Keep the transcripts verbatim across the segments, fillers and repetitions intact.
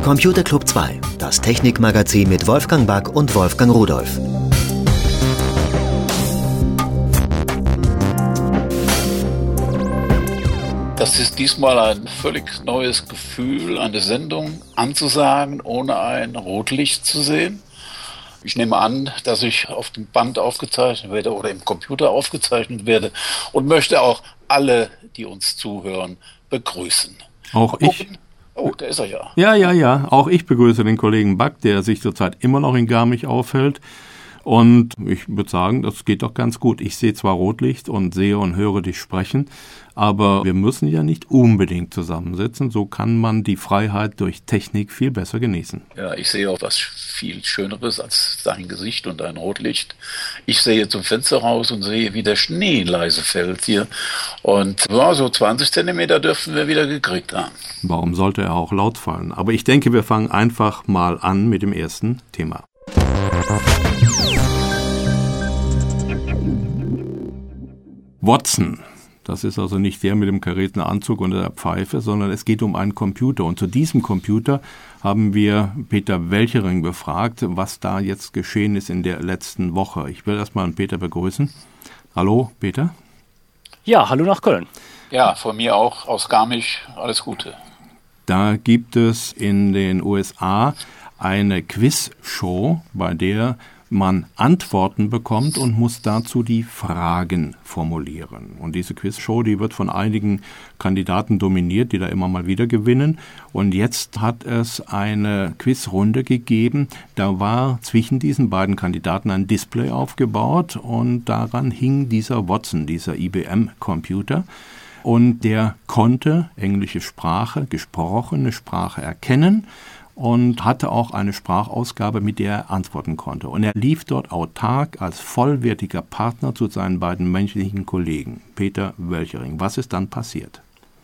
Computer Club zwei, das Technikmagazin mit Wolfgang Back und Wolfgang Rudolph. Das ist diesmal ein völlig neues Gefühl, eine Sendung anzusagen, ohne ein Rotlicht zu sehen. Ich nehme an, dass ich auf dem Band aufgezeichnet werde oder im Computer aufgezeichnet werde und möchte auch alle, die uns zuhören, begrüßen. Auch ich. Oh, da ist er ja. Ja, ja, ja. Auch ich begrüße den Kollegen Back, der sich zurzeit immer noch in Garmisch aufhält. Und ich würde sagen, das geht doch ganz gut. Ich sehe zwar Rotlicht und sehe und höre dich sprechen, aber wir müssen ja nicht unbedingt zusammensitzen. So kann man die Freiheit durch Technik viel besser genießen. Ja, ich sehe auch was viel Schöneres als dein Gesicht und dein Rotlicht. Ich sehe zum Fenster raus und sehe, wie der Schnee leise fällt hier. Und ja, so zwanzig Zentimeter dürften wir wieder gekriegt haben. Warum sollte er auch laut fallen? Aber ich denke, wir fangen einfach mal an mit dem ersten Thema. Watson. Das ist also nicht der mit dem karierten Anzug und der Pfeife, sondern es geht um einen Computer. Und zu diesem Computer haben wir Peter Welchering befragt, was da jetzt geschehen ist in der letzten Woche. Ich will erstmal Peter begrüßen. Hallo, Peter. Ja, hallo nach Köln. Ja, von mir auch aus Garmisch. Alles Gute. Da gibt es in den U S A eine Quizshow, bei der man Antworten bekommt und muss dazu die Fragen formulieren. Und diese Quizshow, die wird von einigen Kandidaten dominiert, die da immer mal wieder gewinnen. Und jetzt hat es eine Quizrunde gegeben. Da war zwischen diesen beiden Kandidaten ein Display aufgebaut und daran hing dieser Watson, dieser I B M-Computer. Und der konnte englische Sprache, gesprochene Sprache erkennen und hatte auch eine Sprachausgabe, mit der er antworten konnte. Und er lief dort autark als vollwertiger Partner zu seinen beiden menschlichen Kollegen, Peter Welchering. Was ist dann passiert?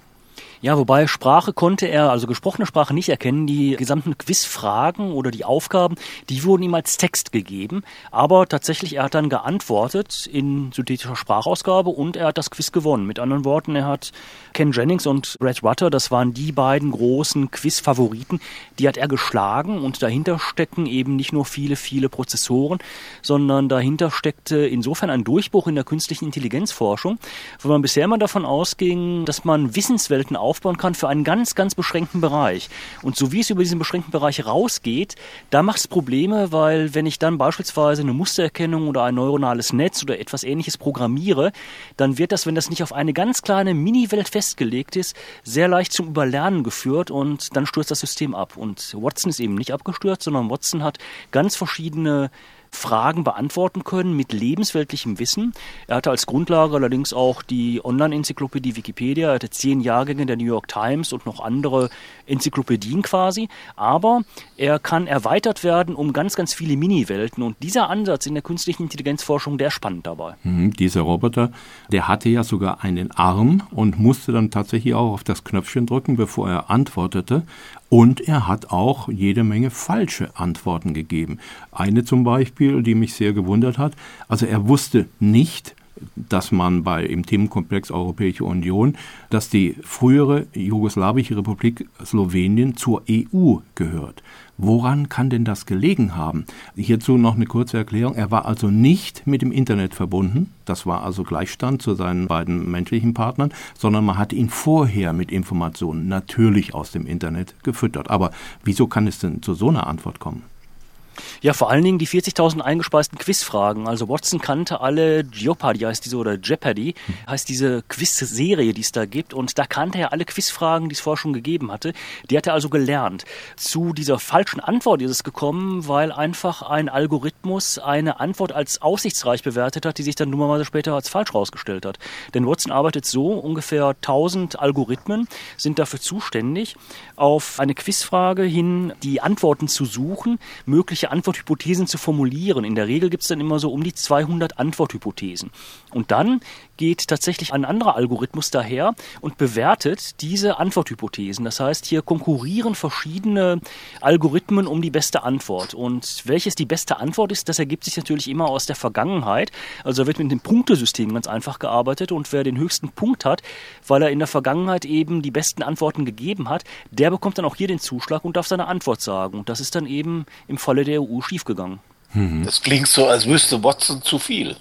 Ja, wobei Sprache konnte er, also gesprochene Sprache nicht erkennen. Die gesamten Quizfragen oder die Aufgaben, die wurden ihm als Text gegeben. Aber tatsächlich, er hat dann geantwortet in synthetischer Sprachausgabe und er hat das Quiz gewonnen. Mit anderen Worten, er hat Ken Jennings und Brett Rutter, das waren die beiden großen Quiz-Favoriten, die hat er geschlagen. Und dahinter stecken eben nicht nur viele, viele Prozessoren, sondern dahinter steckte insofern ein Durchbruch in der künstlichen Intelligenzforschung, wo man bisher immer davon ausging, dass man Wissenswelten aufbauen kann für einen ganz, ganz beschränkten Bereich. Und so wie es über diesen beschränkten Bereich rausgeht, da macht es Probleme, weil wenn ich dann beispielsweise eine Mustererkennung oder ein neuronales Netz oder etwas Ähnliches programmiere, dann wird das, wenn das nicht auf eine ganz kleine Mini-Welt festgelegt ist, sehr leicht zum Überlernen geführt und dann stürzt das System ab. Und Watson ist eben nicht abgestürzt, sondern Watson hat ganz verschiedene Fragen beantworten können mit lebensweltlichem Wissen. Er hatte als Grundlage allerdings auch die Online-Enzyklopädie Wikipedia, er hatte zehn Jahrgänge der New York Times und noch andere Enzyklopädien quasi, aber er kann erweitert werden um ganz, ganz viele Mini-Welten und dieser Ansatz in der künstlichen Intelligenzforschung, der ist spannend dabei. Mhm, dieser Roboter, der hatte ja sogar einen Arm und musste dann tatsächlich auch auf das Knöpfchen drücken, bevor er antwortete. Und er hat auch jede Menge falsche Antworten gegeben. Eine zum Beispiel, die mich sehr gewundert hat, also er wusste nicht, dass man bei im Themenkomplex Europäische Union, dass die frühere jugoslawische Republik Slowenien zur E U gehört. Woran kann denn das gelegen haben? Hierzu noch eine kurze Erklärung. Er war also nicht mit dem Internet verbunden. Das war also Gleichstand zu seinen beiden menschlichen Partnern, sondern man hat ihn vorher mit Informationen natürlich aus dem Internet gefüttert. Aber wieso kann es denn zu so einer Antwort kommen? Ja, vor allen Dingen die vierzigtausend eingespeisten Quizfragen. Also Watson kannte alle, Jeopardy heißt diese, oder Jeopardy heißt diese Quiz-Serie, die es da gibt. Und da kannte er alle Quizfragen, die es vorher schon gegeben hatte. Die hat er also gelernt. Zu dieser falschen Antwort ist es gekommen, weil einfach ein Algorithmus eine Antwort als aussichtsreich bewertet hat, die sich dann dummerweise später als falsch rausgestellt hat. Denn Watson arbeitet so, ungefähr tausend Algorithmen sind dafür zuständig, auf eine Quizfrage hin die Antworten zu suchen, möglicherweise solche Antworthypothesen zu formulieren. In der Regel gibt es dann immer so um die zweihundert Antworthypothesen. Und dann geht tatsächlich ein anderer Algorithmus daher und bewertet diese Antworthypothesen. Das heißt, hier konkurrieren verschiedene Algorithmen um die beste Antwort. Und welches die beste Antwort ist, das ergibt sich natürlich immer aus der Vergangenheit. Also da wird mit dem Punktesystem ganz einfach gearbeitet und wer den höchsten Punkt hat, weil er in der Vergangenheit eben die besten Antworten gegeben hat, der bekommt dann auch hier den Zuschlag und darf seine Antwort sagen. Und das ist dann eben im Falle der E U schiefgegangen. Das klingt so, als wüsste Watson zu viel.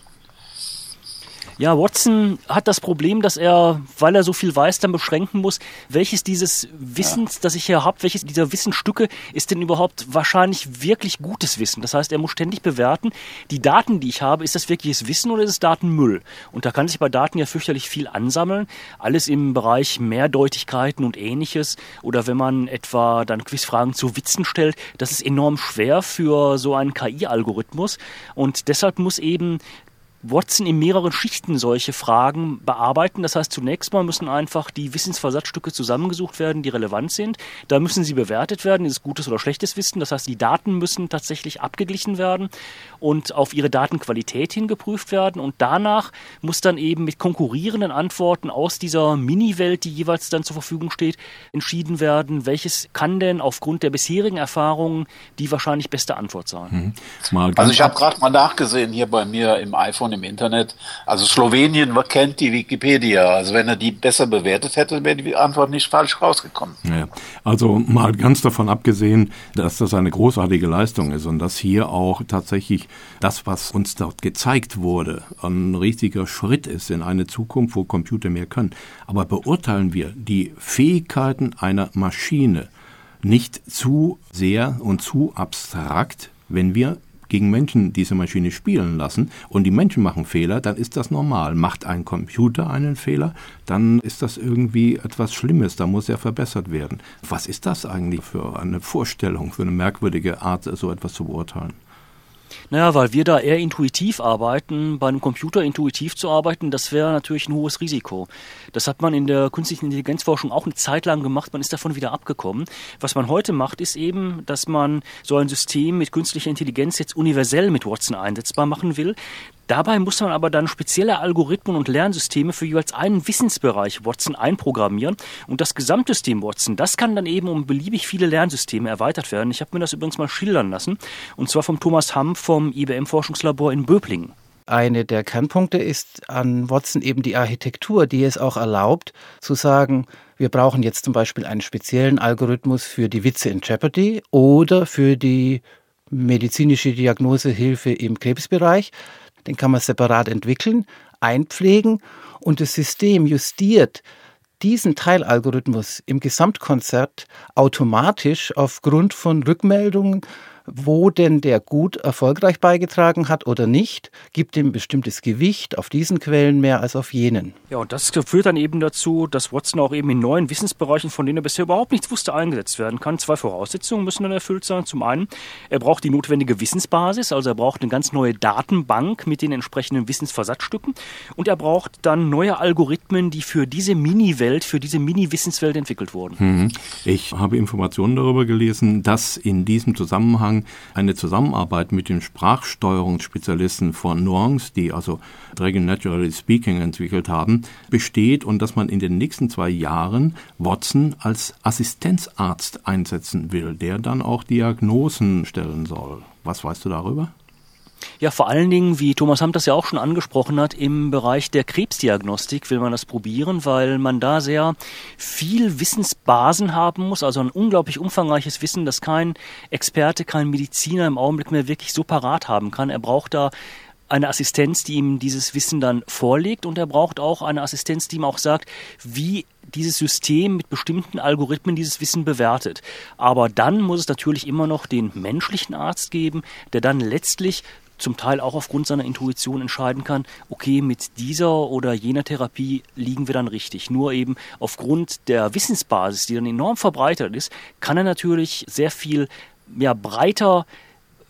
Ja, Watson hat das Problem, dass er, weil er so viel weiß, dann beschränken muss, welches dieses Wissens, ja. das ich hier habe, welches dieser Wissensstücke ist denn überhaupt wahrscheinlich wirklich gutes Wissen. Das heißt, er muss ständig bewerten, die Daten, die ich habe, ist das wirkliches Wissen oder ist es Datenmüll? Und da kann sich bei Daten ja fürchterlich viel ansammeln. Alles im Bereich Mehrdeutigkeiten und Ähnliches. Oder wenn man etwa dann Quizfragen zu Witzen stellt, das ist enorm schwer für so einen K I-Algorithmus. Und deshalb muss eben Watson in mehreren Schichten solche Fragen bearbeiten. Das heißt, zunächst mal müssen einfach die Wissensversatzstücke zusammengesucht werden, die relevant sind. Da müssen sie bewertet werden, ist es gutes oder schlechtes Wissen. Das heißt, die Daten müssen tatsächlich abgeglichen werden und auf ihre Datenqualität hin geprüft werden. Und danach muss dann eben mit konkurrierenden Antworten aus dieser Mini-Welt, die jeweils dann zur Verfügung steht, entschieden werden, welches kann denn aufgrund der bisherigen Erfahrungen die wahrscheinlich beste Antwort sein. Mhm. Also ich habe gerade mal nachgesehen hier bei mir im iPhone im Internet. Also Slowenien kennt die Wikipedia. Also wenn er die besser bewertet hätte, wäre die Antwort nicht falsch rausgekommen. Ja, also mal ganz davon abgesehen, dass das eine großartige Leistung ist und dass hier auch tatsächlich das, was uns dort gezeigt wurde, ein richtiger Schritt ist in eine Zukunft, wo Computer mehr können. Aber beurteilen wir die Fähigkeiten einer Maschine nicht zu sehr und zu abstrakt, wenn wir gegen Menschen diese Maschine spielen lassen und die Menschen machen Fehler, dann ist das normal. Macht ein Computer einen Fehler, dann ist das irgendwie etwas Schlimmes, da muss er verbessert werden. Was ist das eigentlich für eine Vorstellung, für eine merkwürdige Art, so etwas zu beurteilen? Naja, weil wir da eher intuitiv arbeiten. Bei einem Computer intuitiv zu arbeiten, das wäre natürlich ein hohes Risiko. Das hat man in der künstlichen Intelligenzforschung auch eine Zeit lang gemacht, man ist davon wieder abgekommen. Was man heute macht, ist eben, dass man so ein System mit künstlicher Intelligenz jetzt universell mit Watson einsetzbar machen will. Dabei muss man aber dann spezielle Algorithmen und Lernsysteme für jeweils einen Wissensbereich Watson einprogrammieren. Und das Gesamtsystem Watson, das kann dann eben um beliebig viele Lernsysteme erweitert werden. Ich habe mir das übrigens mal schildern lassen. Und zwar vom Thomas Hamm vom I B M-Forschungslabor in Böblingen. Eine der Kernpunkte ist an Watson eben die Architektur, die es auch erlaubt, zu sagen, wir brauchen jetzt zum Beispiel einen speziellen Algorithmus für die Witze in Jeopardy oder für die medizinische Diagnosehilfe im Krebsbereich. Den kann man separat entwickeln, einpflegen und das System justiert diesen Teilalgorithmus im Gesamtkonzert automatisch aufgrund von Rückmeldungen, wo denn der gut erfolgreich beigetragen hat oder nicht, gibt ihm bestimmtes Gewicht auf diesen Quellen mehr als auf jenen. Ja, und das führt dann eben dazu, dass Watson auch eben in neuen Wissensbereichen, von denen er bisher überhaupt nichts wusste, eingesetzt werden kann. Zwei Voraussetzungen müssen dann erfüllt sein. Zum einen, er braucht die notwendige Wissensbasis, also er braucht eine ganz neue Datenbank mit den entsprechenden Wissensversatzstücken und er braucht dann neue Algorithmen, die für diese Mini-Welt, für diese Mini-Wissenswelt entwickelt wurden. Ich habe Informationen darüber gelesen, dass in diesem Zusammenhang eine Zusammenarbeit mit den Sprachsteuerungsspezialisten von Nuance, die also Dragon Naturally Speaking entwickelt haben, besteht und dass man in den nächsten zwei Jahren Watson als Assistenzarzt einsetzen will, der dann auch Diagnosen stellen soll. Was weißt du darüber? Ja, vor allen Dingen, wie Thomas Hamm das ja auch schon angesprochen hat, im Bereich der Krebsdiagnostik will man das probieren, weil man da sehr viel Wissensbasen haben muss, also ein unglaublich umfangreiches Wissen, das kein Experte, kein Mediziner im Augenblick mehr wirklich so parat haben kann. Er braucht da eine Assistenz, die ihm dieses Wissen dann vorlegt und er braucht auch eine Assistenz, die ihm auch sagt, wie dieses System mit bestimmten Algorithmen dieses Wissen bewertet. Aber dann muss es natürlich immer noch den menschlichen Arzt geben, der dann letztlich zum Teil auch aufgrund seiner Intuition entscheiden kann, okay, mit dieser oder jener Therapie liegen wir dann richtig. Nur eben aufgrund der Wissensbasis, die dann enorm verbreitet ist, kann er natürlich sehr viel ja, breiter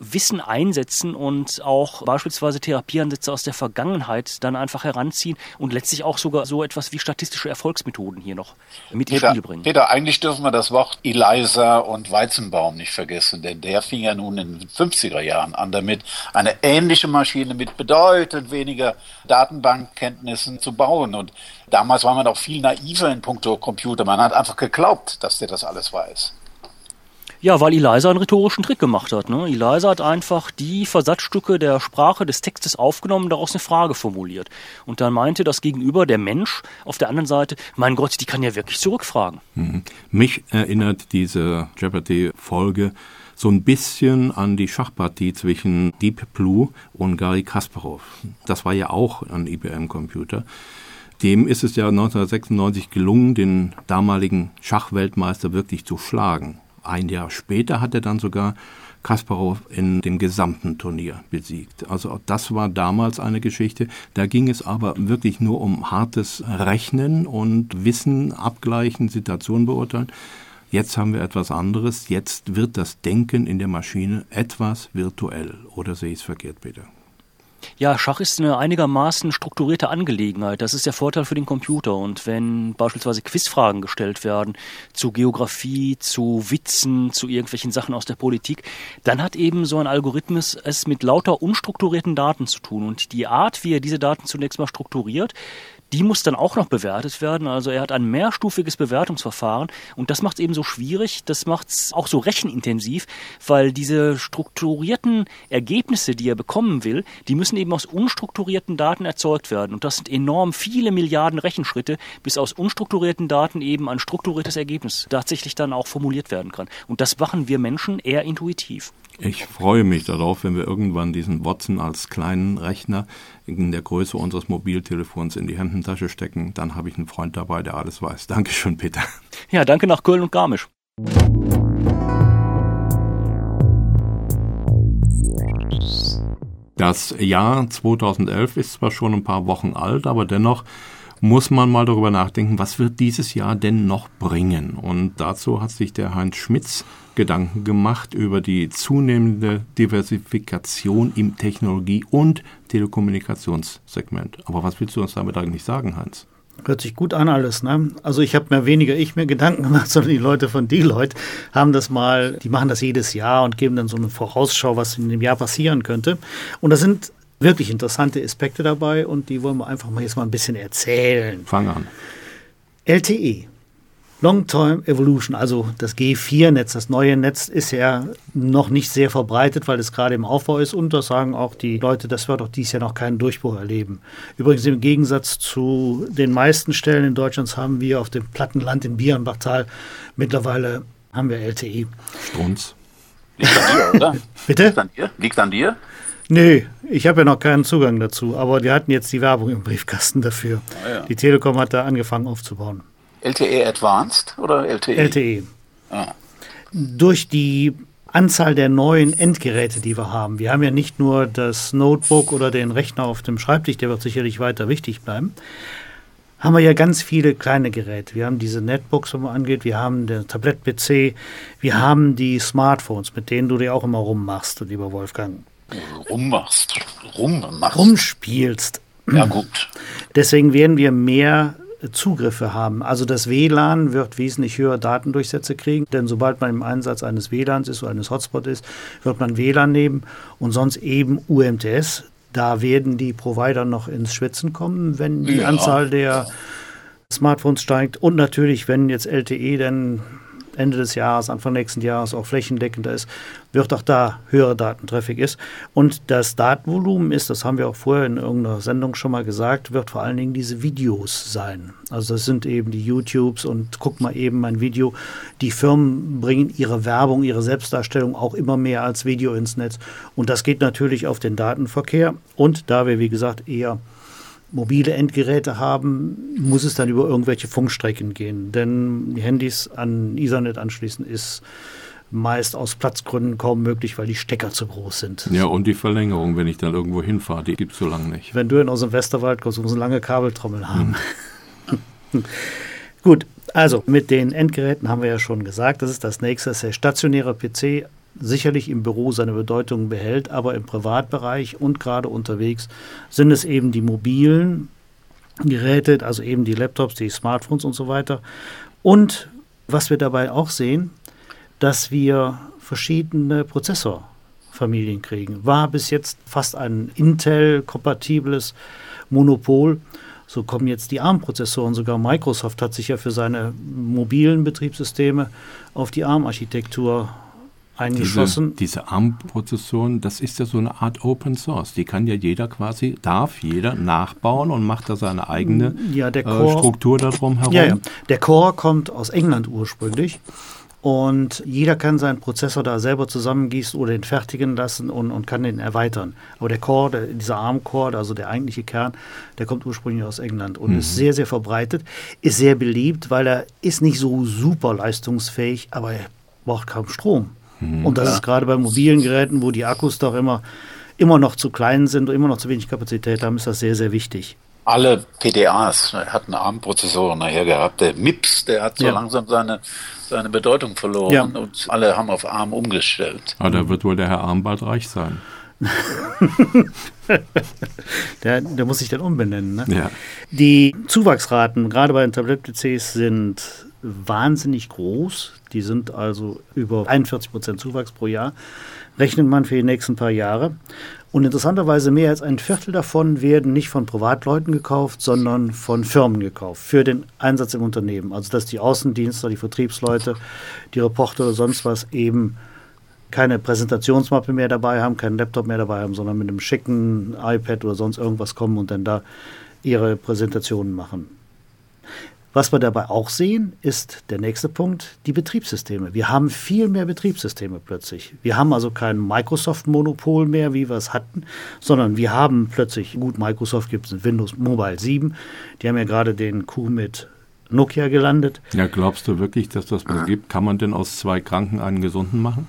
Wissen einsetzen und auch beispielsweise Therapieansätze aus der Vergangenheit dann einfach heranziehen und letztlich auch sogar so etwas wie statistische Erfolgsmethoden hier noch mit ins Spiel bringen. Peter, eigentlich dürfen wir das Wort ELISA und Weizenbaum nicht vergessen, denn der fing ja nun in den fünfziger Jahren an damit, eine ähnliche Maschine mit bedeutend weniger Datenbankkenntnissen zu bauen. Und damals war man auch viel naiver in puncto Computer. Man hat einfach geglaubt, dass der das alles weiß. Ja, weil ELISA einen rhetorischen Trick gemacht hat. Ne? ELISA hat einfach die Versatzstücke der Sprache des Textes aufgenommen, daraus eine Frage formuliert. Und dann meinte das Gegenüber, der Mensch, auf der anderen Seite, mein Gott, die kann ja wirklich zurückfragen. Mhm. Mich erinnert diese Jeopardy-Folge so ein bisschen an die Schachpartie zwischen Deep Blue und Garry Kasparov. Das war ja auch ein I B M-Computer. Dem ist es ja neunzehnhundertsechsundneunzig gelungen, den damaligen Schachweltmeister wirklich zu schlagen. Ein Jahr später hat er dann sogar Kasparov in dem gesamten Turnier besiegt. Also das war damals eine Geschichte. Da ging es aber wirklich nur um hartes Rechnen und Wissen abgleichen, Situationen beurteilen. Jetzt haben wir etwas anderes. Jetzt wird das Denken in der Maschine etwas virtuell. Oder sehe ich es verkehrt, Peter? Ja, Schach ist eine einigermaßen strukturierte Angelegenheit. Das ist der Vorteil für den Computer. Und wenn beispielsweise Quizfragen gestellt werden zu Geografie, zu Witzen, zu irgendwelchen Sachen aus der Politik, dann hat eben so ein Algorithmus es mit lauter unstrukturierten Daten zu tun. Und die Art, wie er diese Daten zunächst mal strukturiert, die muss dann auch noch bewertet werden. Also er hat ein mehrstufiges Bewertungsverfahren und das macht es eben so schwierig, das macht es auch so rechenintensiv, weil diese strukturierten Ergebnisse, die er bekommen will, die müssen eben aus unstrukturierten Daten erzeugt werden. Und das sind enorm viele Milliarden Rechenschritte, bis aus unstrukturierten Daten eben ein strukturiertes Ergebnis tatsächlich dann auch formuliert werden kann. Und das machen wir Menschen eher intuitiv. Ich freue mich darauf, wenn wir irgendwann diesen Watson als kleinen Rechner in der Größe unseres Mobiltelefons in die Hemdentasche stecken. Dann habe ich einen Freund dabei, der alles weiß. Dankeschön, Peter. Ja, danke nach Köln und Garmisch. Das Jahr zweitausendelf ist zwar schon ein paar Wochen alt, aber dennoch muss man mal darüber nachdenken, was wird dieses Jahr denn noch bringen? Und dazu hat sich der Heinz Schmitz Gedanken gemacht über die zunehmende Diversifikation im Technologie- und Telekommunikationssegment. Aber was willst du uns damit eigentlich sagen, Heinz? Hört sich gut an alles, ne? Also ich habe mir weniger ich mir Gedanken gemacht, sondern die Leute von Deloitte haben das mal, die machen das jedes Jahr und geben dann so eine Vorausschau, was in dem Jahr passieren könnte. Und da sind wirklich interessante Aspekte dabei und die wollen wir einfach mal jetzt mal ein bisschen erzählen. Fang an. L T E, Long Term Evolution, also das G vier Netz, das neue Netz ist ja noch nicht sehr verbreitet, weil es gerade im Aufbau ist und das sagen auch die Leute, das wird auch dieses Jahr noch keinen Durchbruch erleben. Übrigens im Gegensatz zu den meisten Stellen in Deutschland haben wir auf dem Plattenland in Bierenbachtal mittlerweile haben wir L T E. Strunz. Liegt an dir, oder? Bitte? Liegt an dir? Liegt an dir? Nö, ich habe ja noch keinen Zugang dazu, aber wir hatten jetzt die Werbung im Briefkasten dafür. Ah, ja. Die Telekom hat da angefangen aufzubauen. L T E Advanced oder L T E? L T E. Ah. Durch die Anzahl der neuen Endgeräte, die wir haben. Wir haben ja nicht nur das Notebook oder den Rechner auf dem Schreibtisch, der wird sicherlich weiter wichtig bleiben. Haben wir ja ganz viele kleine Geräte. Wir haben diese Netbooks, was man angeht, wir haben den Tablet-P C, wir haben die Smartphones, mit denen du dir auch immer rummachst, lieber Wolfgang. Rummachst. Rummachst. Rumspielst. Ja, gut. Deswegen werden wir mehr Zugriffe haben. Also das W L A N wird wesentlich höhere Datendurchsätze kriegen, denn sobald man im Einsatz eines W L A Ns ist oder eines Hotspots ist, wird man W L A N nehmen und sonst eben U M T S. Da werden die Provider noch ins Schwitzen kommen, wenn die ja. Anzahl der Smartphones steigt und natürlich, wenn jetzt L T E dann Ende des Jahres, Anfang nächsten Jahres auch flächendeckender ist, wird auch da höhere Datentraffic ist. Und das Datenvolumen ist, das haben wir auch vorher in irgendeiner Sendung schon mal gesagt, wird vor allen Dingen diese Videos sein. Also das sind eben die YouTubes und guck mal eben mein Video. Die Firmen bringen ihre Werbung, ihre Selbstdarstellung auch immer mehr als Video ins Netz. Und das geht natürlich auf den Datenverkehr. Und da wir, wie gesagt, eher mobile Endgeräte haben, muss es dann über irgendwelche Funkstrecken gehen. Denn die Handys an Ethernet anschließen ist meist aus Platzgründen kaum möglich, weil die Stecker zu groß sind. Ja, und die Verlängerung, wenn ich dann irgendwo hinfahre, die gibt es so lange nicht. Wenn du in unserem Westerwald kommst, musst du eine lange Kabeltrommel haben. Hm. Gut, also mit den Endgeräten haben wir ja schon gesagt, das ist das nächste, das ist der stationäre P C, sicherlich im Büro seine Bedeutung behält, aber im Privatbereich und gerade unterwegs sind es eben die mobilen Geräte, also eben die Laptops, die Smartphones und so weiter. Und was wir dabei auch sehen, dass wir verschiedene Prozessorfamilien kriegen. War bis jetzt fast ein Intel-kompatibles Monopol. So kommen jetzt die ARM-Prozessoren. Sogar Microsoft hat sich ja für seine mobilen Betriebssysteme auf die ARM-Architektur eingeschossen. Diese, diese ARM-Prozessoren, das ist ja so eine Art Open Source. Die kann ja jeder quasi, darf jeder nachbauen und macht da seine eigene ja, der Core, äh, Struktur darum herum. Ja, ja. Der Core kommt aus England ursprünglich. Und jeder kann seinen Prozessor da selber zusammengießen oder den fertigen lassen und, und kann den erweitern. Aber der Core, der, dieser ARM-Core, also der eigentliche Kern, der kommt ursprünglich aus England und mhm. ist sehr, sehr verbreitet, ist sehr beliebt, weil er ist nicht so super leistungsfähig, aber er braucht kaum Strom. Mhm. Und das ja. ist gerade bei mobilen Geräten, wo die Akkus doch immer, immer noch zu klein sind und immer noch zu wenig Kapazität haben, ist das sehr, sehr wichtig. Alle P D As hatten ARM-Prozessoren nachher gehabt. Der M I P S, der hat so ja. langsam seine, seine Bedeutung verloren ja. und alle haben auf ARM umgestellt. Aber da wird wohl der Herr ARM bald reich sein. der, der muss sich dann umbenennen. Ne? Ja. Die Zuwachsraten, gerade bei den Tablet-P Cs, sind wahnsinnig groß. Die sind also über einundvierzig Prozent Zuwachs pro Jahr. Rechnet man für die nächsten paar Jahre. Und interessanterweise mehr als ein Viertel davon werden nicht von Privatleuten gekauft, sondern von Firmen gekauft für den Einsatz im Unternehmen. Also dass die Außendienstler, die Vertriebsleute, die Reporter oder sonst was eben keine Präsentationsmappe mehr dabei haben, keinen Laptop mehr dabei haben, sondern mit einem schicken iPad oder sonst irgendwas kommen und dann da ihre Präsentationen machen. Was wir dabei auch sehen, ist der nächste Punkt, die Betriebssysteme. Wir haben viel mehr Betriebssysteme plötzlich. Wir haben also kein Microsoft-Monopol mehr, wie wir es hatten, sondern wir haben plötzlich, gut, Microsoft gibt es in Windows Mobile sieben, die haben ja gerade den Coup mit Nokia gelandet. Ja, glaubst du wirklich, dass das mal gibt? Kann man denn aus zwei Kranken einen Gesunden machen?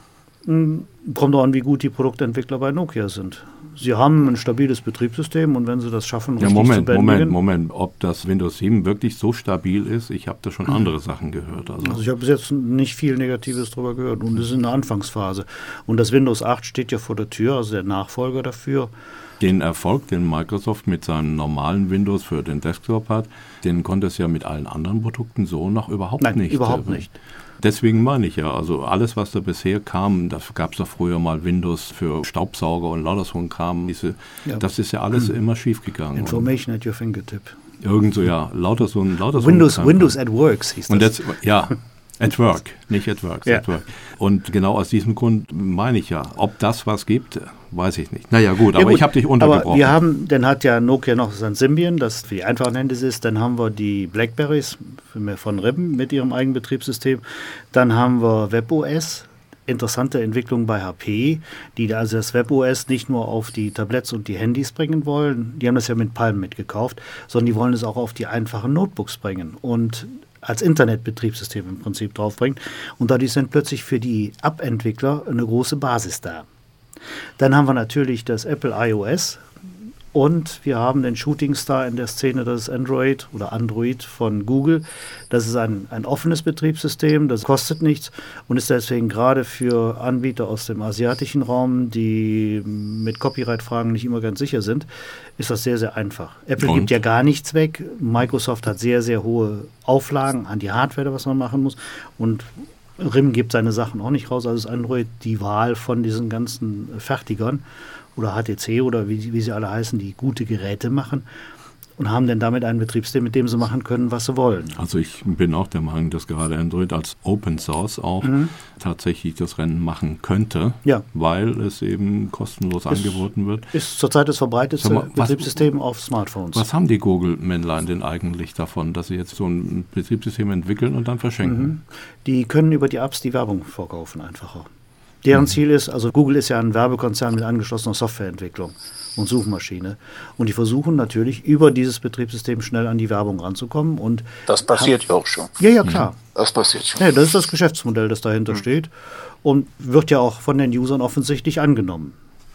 Kommt auch an, wie gut die Produktentwickler bei Nokia sind. Sie haben ein stabiles Betriebssystem und wenn sie das schaffen, richtig ja, Moment, zu bändigen. Moment, Moment, ob das Windows sieben wirklich so stabil ist, ich habe da schon andere Sachen gehört. Also, also ich habe bis jetzt nicht viel Negatives darüber gehört und es ist in der Anfangsphase. Und das Windows acht steht ja vor der Tür, also der Nachfolger dafür. Den Erfolg, den Microsoft mit seinem normalen Windows für den Desktop hat, den konnte es ja mit allen anderen Produkten so noch überhaupt Nein, nicht. überhaupt nicht. Deswegen meine ich ja, also alles, was da bisher kam, da gab es doch früher mal Windows für Staubsauger und lauter so ein Kram, diese, ja. das ist ja alles hm. immer schief gegangen. Information at your fingertip. Irgend so, ja, lauter so ein lauter Windows, so ein Windows at Works hieß das. Und das, ja, at Work, nicht at Works, ja. at Work. Und genau aus diesem Grund meine ich ja, ob das was gibt, weiß ich nicht. Naja gut, ja, aber gut, ich habe dich untergebrochen. Aber wir haben, dann hat ja Nokia noch sein Symbian, das für die einfachen Handys ist. Dann haben wir die Blackberries von Ribbon mit ihrem eigenen Betriebssystem. Dann haben wir WebOS. Interessante Entwicklung bei H P, die also das WebOS nicht nur auf die Tablets und die Handys bringen wollen, die haben das ja mit Palm mitgekauft, sondern die wollen es auch auf die einfachen Notebooks bringen und als Internetbetriebssystem im Prinzip draufbringen. Und dadurch sind plötzlich für die App-Entwickler eine große Basis da. Dann haben wir natürlich das Apple iOS und wir haben den Shooting Star in der Szene, das ist Android oder Android von Google. Das ist ein, ein offenes Betriebssystem, das kostet nichts und ist deswegen gerade für Anbieter aus dem asiatischen Raum, die mit Copyright-Fragen nicht immer ganz sicher sind, ist das sehr, sehr einfach. Apple und? gibt ja gar nichts weg. Microsoft hat sehr, sehr hohe Auflagen an die Hardware, was man machen muss und R I M gibt seine Sachen auch nicht raus, also ist Android die Wahl von diesen ganzen Fertigern oder H T C oder wie, wie sie alle heißen, die gute Geräte machen und haben dann damit ein Betriebssystem, mit dem sie machen können, was sie wollen. Also ich bin auch der Meinung, dass gerade Android als Open Source auch mhm. tatsächlich das Rennen machen könnte, ja. weil es eben kostenlos ist, angeboten wird. Ist zurzeit das verbreitetste mal, was, Betriebssystem auf Smartphones. Was haben die Google-Männlein denn eigentlich davon, dass sie jetzt so ein Betriebssystem entwickeln und dann verschenken? Mhm. Die können über die Apps die Werbung verkaufen einfacher. Deren mhm. Ziel ist, also Google ist ja ein Werbekonzern mit angeschlossener Softwareentwicklung und Suchmaschine. Und die versuchen natürlich, über dieses Betriebssystem schnell an die Werbung ranzukommen. Und das passiert ja auch schon. Ja, ja, klar. Das passiert schon. Ja, das ist das Geschäftsmodell, das dahinter mhm. steht und wird ja auch von den Usern offensichtlich angenommen.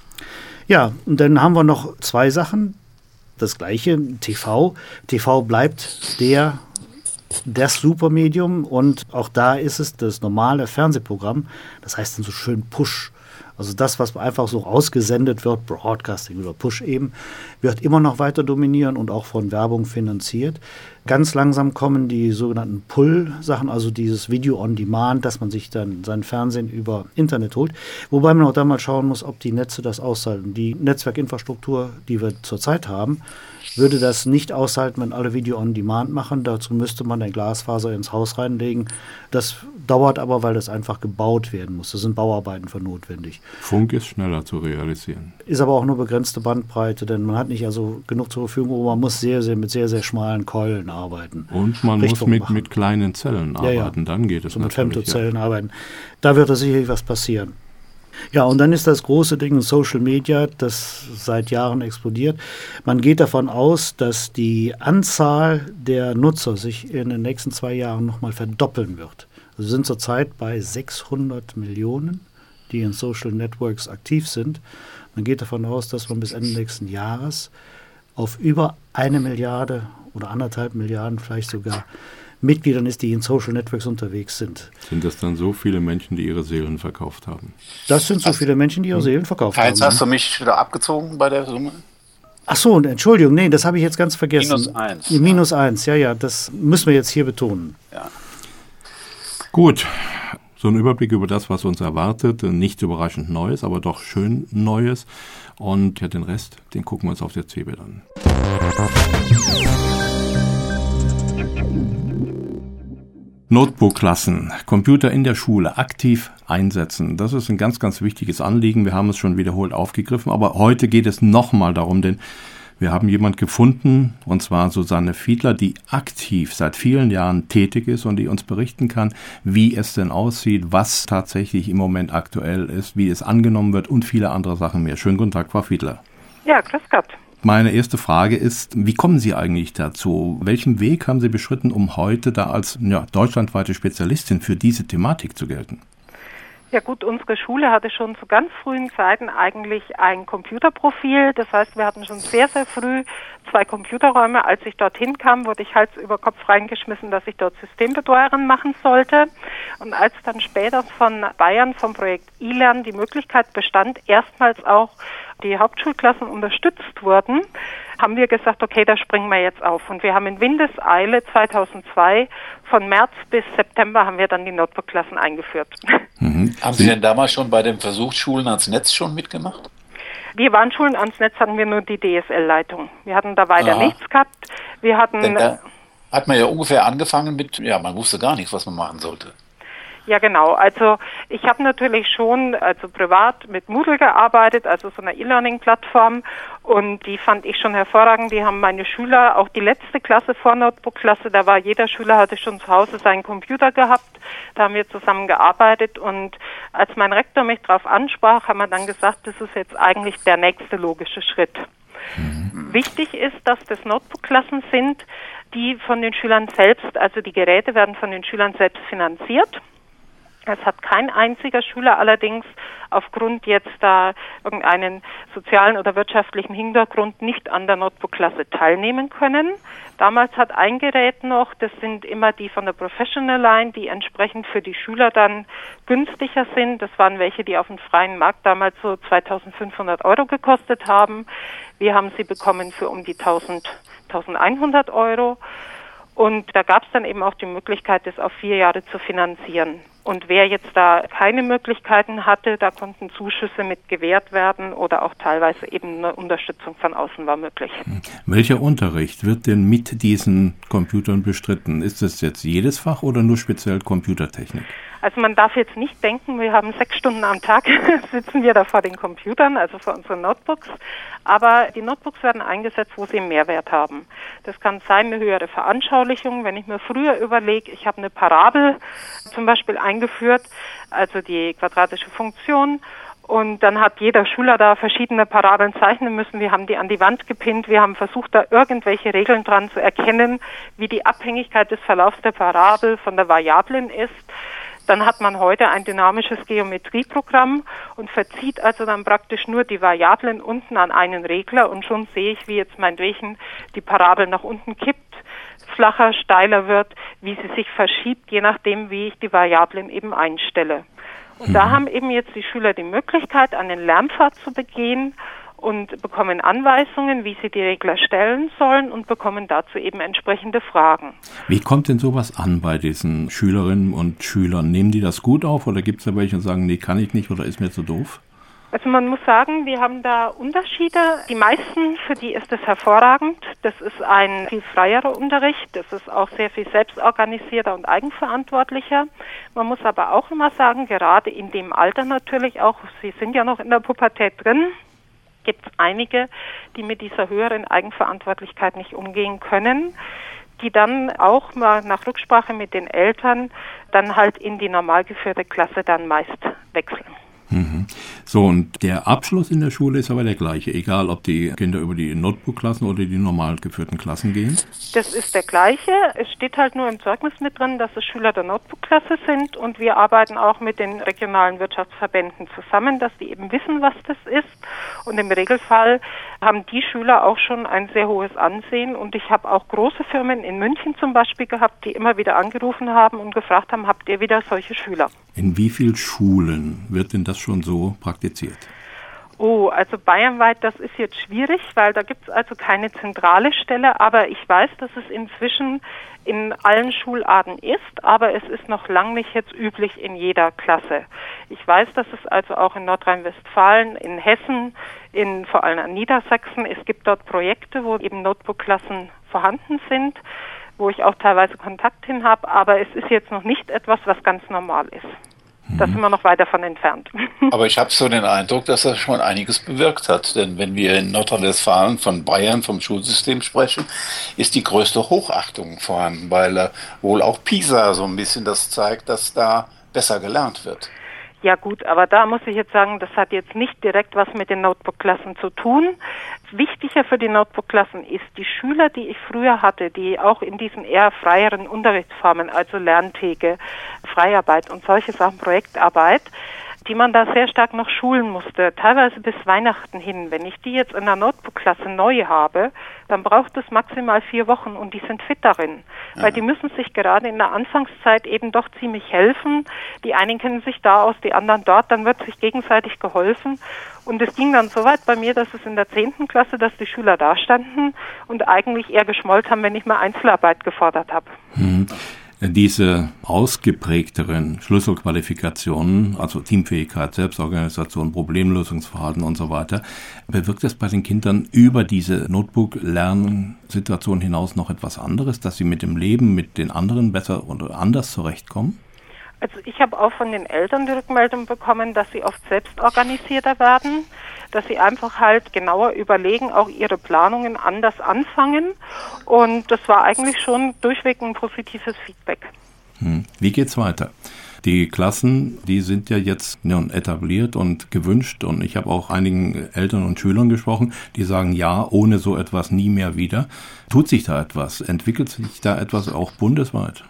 Ja, und dann haben wir noch zwei Sachen. Das gleiche, T V. T V bleibt der das Supermedium und auch da ist es das normale Fernsehprogramm, das heißt dann so schön Push. Also das, was einfach so ausgesendet wird, Broadcasting oder Push eben, wird immer noch weiter dominieren und auch von Werbung finanziert. Ganz langsam kommen die sogenannten Pull-Sachen, also dieses Video on Demand, dass man sich dann sein Fernsehen über Internet holt. Wobei man auch da mal schauen muss, ob die Netze das aushalten. Die Netzwerkinfrastruktur, die wir zurzeit haben, würde das nicht aushalten, wenn alle Video on Demand machen. Dazu müsste man ein Glasfaser ins Haus reinlegen. Das dauert aber, weil das einfach gebaut werden muss. Da sind Bauarbeiten für notwendig. Funk ist schneller zu realisieren. Ist aber auch nur begrenzte Bandbreite, denn man hat nicht also genug zur Verfügung, man muss sehr, sehr mit sehr, sehr schmalen Keulen arbeiten. Und man Richtung muss mit, mit kleinen Zellen arbeiten, ja, ja. Dann geht es so natürlich. Mit Femtozellen ja. arbeiten. Da wird da sicherlich was passieren. Ja, und dann ist das große Ding Social Media, das seit Jahren explodiert. Man geht davon aus, dass die Anzahl der Nutzer sich in den nächsten zwei Jahren nochmal verdoppeln wird. Also wir sind zurzeit bei sechshundert Millionen, die in Social Networks aktiv sind. Man geht davon aus, dass man bis Ende nächsten Jahres auf über eine Milliarde oder anderthalb Milliarden vielleicht sogar Mitgliedern ist, die in Social Networks unterwegs sind. Sind das dann so viele Menschen, die ihre Seelen verkauft haben? Das sind so viele Menschen, die ihre Seelen verkauft Heinz, haben. Hast du mich wieder abgezogen bei der Summe? Ach so, Entschuldigung, nee, das habe ich jetzt ganz vergessen. Minus eins. Minus eins, ja, ja, das müssen wir jetzt hier betonen. Ja. Gut, so ein Überblick über das, was uns erwartet. Nicht überraschend Neues, aber doch schön Neues. Und ja, den Rest, den gucken wir uns auf der C B an. Notebook-Klassen, Computer in der Schule aktiv einsetzen. Das ist ein ganz, ganz wichtiges Anliegen. Wir haben es schon wiederholt aufgegriffen, aber heute geht es nochmal darum, denn wir haben jemand gefunden, und zwar Susanne Fiedler, die aktiv seit vielen Jahren tätig ist und die uns berichten kann, wie es denn aussieht, was tatsächlich im Moment aktuell ist, wie es angenommen wird und viele andere Sachen mehr. Schönen guten Tag, Frau Fiedler. Ja, grüß Gott. Meine erste Frage ist, wie kommen Sie eigentlich dazu? Welchen Weg haben Sie beschritten, um heute da als ja, deutschlandweite Spezialistin für diese Thematik zu gelten? Ja gut, unsere Schule hatte schon zu ganz frühen Zeiten eigentlich ein Computerprofil. Das heißt, wir hatten schon sehr, sehr früh zwei Computerräume. Als ich dorthin kam, wurde ich Hals über Kopf reingeschmissen, dass ich dort Systembetreuerin machen sollte. Und als dann später von Bayern vom Projekt E-Lernen die Möglichkeit bestand, erstmals auch die Hauptschulklassen unterstützt wurden, haben wir gesagt, okay, da springen wir jetzt auf. Und wir haben in Windeseile zweitausendzwei von März bis September haben wir dann die Notebook-Klassen eingeführt. Mhm. Haben Sie denn damals schon bei dem Versuch Schulen ans Netz schon mitgemacht? Die Warnschulen ans Netz hatten wir nur die D S L-Leitung. Wir hatten da weiter Aha. nichts gehabt. Wir hatten. Denn da hat man ja ungefähr angefangen mit, ja, man wusste gar nicht, was man machen sollte. Ja, genau. Also ich habe natürlich schon also privat mit Moodle gearbeitet, also so einer E-Learning-Plattform, und die fand ich schon hervorragend. Die haben meine Schüler, auch die letzte Klasse vor Notebook-Klasse, da war jeder Schüler, hatte schon zu Hause seinen Computer gehabt. Da haben wir zusammen gearbeitet, und als mein Rektor mich darauf ansprach, haben wir dann gesagt, das ist jetzt eigentlich der nächste logische Schritt. Mhm. Wichtig ist, dass das Notebook-Klassen sind, die von den Schülern selbst, also die Geräte werden von den Schülern selbst finanziert. Es hat kein einziger Schüler allerdings aufgrund jetzt da irgendeinen sozialen oder wirtschaftlichen Hintergrund nicht an der Notebook-Klasse teilnehmen können. Damals hat ein Gerät noch, das sind immer die von der Professional Line, die entsprechend für die Schüler dann günstiger sind. Das waren welche, die auf dem freien Markt damals so zweitausendfünfhundert Euro gekostet haben. Wir haben sie bekommen für um die tausend, eintausendeinhundert Euro. Und da gab es dann eben auch die Möglichkeit, das auf vier Jahre zu finanzieren. Und wer jetzt da keine Möglichkeiten hatte, da konnten Zuschüsse mit gewährt werden oder auch teilweise eben eine Unterstützung von außen war möglich. Welcher Unterricht wird denn mit diesen Computern bestritten? Ist es jetzt jedes Fach oder nur speziell Computertechnik? Also man darf jetzt nicht denken, wir haben sechs Stunden am Tag, sitzen wir da vor den Computern, also vor unseren Notebooks. Aber die Notebooks werden eingesetzt, wo sie einen Mehrwert haben. Das kann sein, eine höhere Veranschaulichung. Wenn ich mir früher überlege, ich habe eine Parabel zum Beispiel eingeführt, also die quadratische Funktion, und dann hat jeder Schüler da verschiedene Parabeln zeichnen müssen. Wir haben die an die Wand gepinnt. Wir haben versucht, da irgendwelche Regeln dran zu erkennen, wie die Abhängigkeit des Verlaufs der Parabel von der Variablen ist. Dann hat man heute ein dynamisches Geometrieprogramm und verzieht also dann praktisch nur die Variablen unten an einen Regler, und schon sehe ich, wie jetzt meinetwegen die Parabel nach unten kippt. flacher, steiler wird, wie sie sich verschiebt, je nachdem, wie ich die Variablen eben einstelle. Und mhm. da haben eben jetzt die Schüler die Möglichkeit, einen Lernpfad zu begehen und bekommen Anweisungen, wie sie die Regler stellen sollen und bekommen dazu eben entsprechende Fragen. Wie kommt denn sowas an bei diesen Schülerinnen und Schülern? Nehmen die das gut auf oder gibt es da welche und sagen, nee, kann ich nicht oder ist mir zu doof? Also man muss sagen, wir haben da Unterschiede. Die meisten, für die ist es hervorragend. Das ist ein viel freierer Unterricht. Das ist auch sehr viel selbstorganisierter und eigenverantwortlicher. Man muss aber auch immer sagen, gerade in dem Alter natürlich auch, Sie sind ja noch in der Pubertät drin, gibt es einige, die mit dieser höheren Eigenverantwortlichkeit nicht umgehen können, die dann auch mal nach Rücksprache mit den Eltern dann halt in die normal geführte Klasse dann meist wechseln. Mhm. So, und der Abschluss in der Schule ist aber der gleiche, egal ob die Kinder über die Notebook-Klassen oder die normal geführten Klassen gehen? Das ist der gleiche. Es steht halt nur im Zeugnis mit drin, dass es Schüler der Notebook-Klasse sind und wir arbeiten auch mit den regionalen Wirtschaftsverbänden zusammen, dass die eben wissen, was das ist. Und im Regelfall haben die Schüler auch schon ein sehr hohes Ansehen und ich habe auch große Firmen in München zum Beispiel gehabt, die immer wieder angerufen haben und gefragt haben, habt ihr wieder solche Schüler? In wie vielen Schulen wird denn das schon so praktiziert? Oh, also bayernweit, das ist jetzt schwierig, weil da gibt es also keine zentrale Stelle, aber ich weiß, dass es inzwischen in allen Schularten ist, aber es ist noch lang nicht jetzt üblich in jeder Klasse. Ich weiß, dass es also auch in Nordrhein-Westfalen, in Hessen, in vor allem in Niedersachsen, es gibt dort Projekte, wo eben Notebook-Klassen vorhanden sind, wo ich auch teilweise Kontakt hin habe, aber es ist jetzt noch nicht etwas, was ganz normal ist. Da sind wir noch weit davon entfernt. Aber ich habe so den Eindruck, dass das schon einiges bewirkt hat. Denn wenn wir in Nordrhein-Westfalen von Bayern, vom Schulsystem sprechen, ist die größte Hochachtung vorhanden, weil äh, wohl auch PISA so ein bisschen das zeigt, dass da besser gelernt wird. Ja gut, aber da muss ich jetzt sagen, das hat jetzt nicht direkt was mit den Notebook-Klassen zu tun. Wichtiger für die Notebook-Klassen ist, die Schüler, die ich früher hatte, die auch in diesen eher freieren Unterrichtsformen, also Lerntheke, Freiarbeit und solche Sachen, Projektarbeit, die man da sehr stark noch schulen musste, teilweise bis Weihnachten hin. Wenn ich die jetzt in der Notebook-Klasse neu habe, dann braucht es maximal vier Wochen und die sind fit darin. Ja. Weil die müssen sich gerade in der Anfangszeit eben doch ziemlich helfen. Die einen kennen sich da aus, die anderen dort, dann wird sich gegenseitig geholfen. Und es ging dann so weit bei mir, dass es in der zehnten Klasse, dass die Schüler da standen und eigentlich eher geschmollt haben, wenn ich mal Einzelarbeit gefordert habe. Hm. Diese ausgeprägteren Schlüsselqualifikationen, also Teamfähigkeit, Selbstorganisation, Problemlösungsverhalten und so weiter, bewirkt das bei den Kindern über diese Notebook-Lernsituation hinaus noch etwas anderes, dass sie mit dem Leben, mit den anderen besser oder anders zurechtkommen? Also ich habe auch von den Eltern die Rückmeldung bekommen, dass sie oft selbstorganisierter werden, dass sie einfach halt genauer überlegen, auch ihre Planungen anders anfangen. Und das war eigentlich schon durchweg ein positives Feedback. Hm. Wie geht's weiter? Die Klassen, die sind ja jetzt nun etabliert und gewünscht und ich habe auch einigen Eltern und Schülern gesprochen, die sagen, ja, ohne so etwas nie mehr wieder. Tut sich da etwas? Entwickelt sich da etwas auch bundesweit?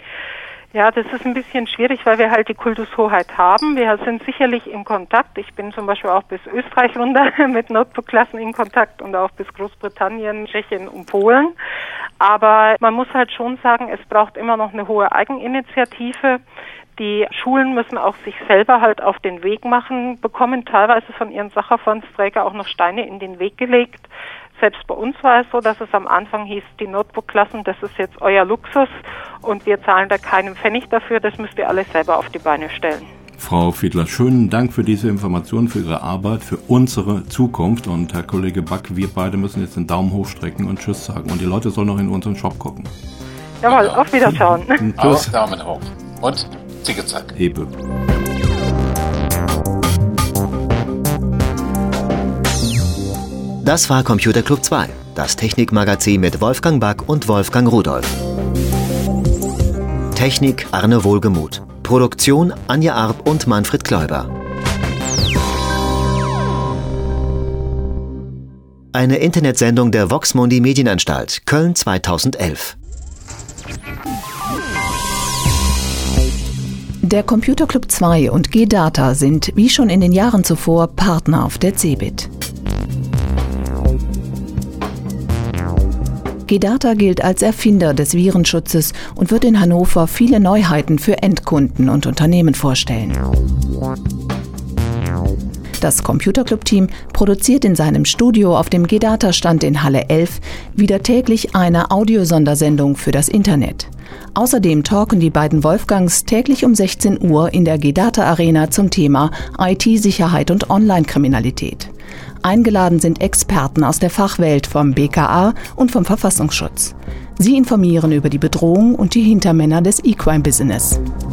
Ja, das ist ein bisschen schwierig, weil wir halt die Kultushoheit haben. Wir sind sicherlich in Kontakt. Ich bin zum Beispiel auch bis Österreich runter mit Notebook-Klassen in Kontakt und auch bis Großbritannien, Tschechien und Polen. Aber man muss halt schon sagen, es braucht immer noch eine hohe Eigeninitiative. Die Schulen müssen auch sich selber halt auf den Weg machen, bekommen teilweise von ihren Sachverfondsträgern auch noch Steine in den Weg gelegt. Selbst bei uns war es so, dass es am Anfang hieß, die Notebook-Klassen, das ist jetzt euer Luxus und wir zahlen da keinen Pfennig dafür, das müsst ihr alles selber auf die Beine stellen. Frau Fiedler, schönen Dank für diese Informationen, für Ihre Arbeit, für unsere Zukunft. Und Herr Kollege Back, wir beide müssen jetzt den Daumen hoch strecken und Tschüss sagen. Und die Leute sollen noch in unseren Shop gucken. Jawohl, auf Wiederschauen. Tschüss. Daumen hoch. Und Zicke-Zack. Hebe. Das war Computer Club zwei, das Technikmagazin mit Wolfgang Back und Wolfgang Rudolph. Technik Arne Wohlgemuth. Produktion Anja Arp und Manfred Kläuber. Eine Internetsendung der Vox-Mundi Medienanstalt, Köln zweitausendelf. Der Computer Club zwei und G-Data sind, wie schon in den Jahren zuvor, Partner auf der CeBIT. G-Data gilt als Erfinder des Virenschutzes und wird in Hannover viele Neuheiten für Endkunden und Unternehmen vorstellen. Das Computerclub-Team produziert in seinem Studio auf dem G-Data-Stand in Halle elf wieder täglich eine Audiosondersendung für das Internet. Außerdem talken die beiden Wolfgangs täglich um sechzehn Uhr in der G-Data-Arena zum Thema I T-Sicherheit und Online-Kriminalität. Eingeladen sind Experten aus der Fachwelt vom B K A und vom Verfassungsschutz. Sie informieren über die Bedrohung und die Hintermänner des E-Crime-Business.